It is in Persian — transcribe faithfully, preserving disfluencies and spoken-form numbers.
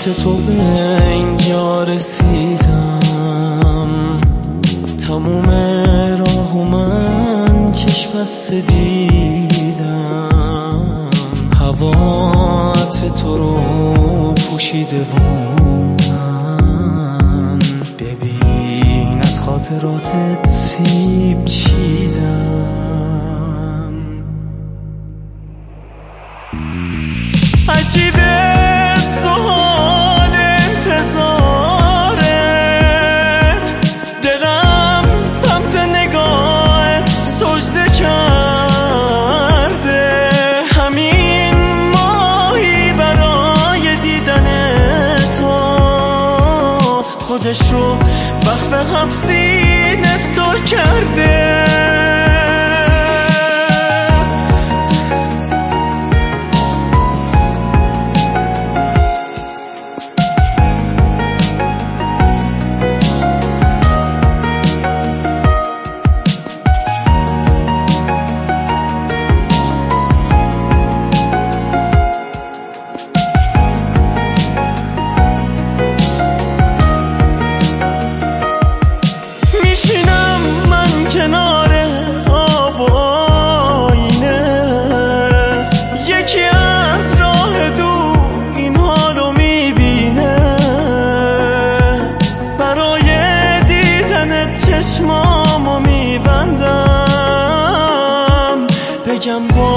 تو به اینجا رسیدم، تموم راهو من چشم بسته دیدم، هوات تو رو پوشیده بودم، ببین از خاطراتت سیب چیدم. عجیبه سوال انتظارت، دلم سمت نگاهت سجده کرده، همین ماهی برای دیدن تو خودش رو وقف هفت سینه تو کرده. چشمامو میبندم بگم با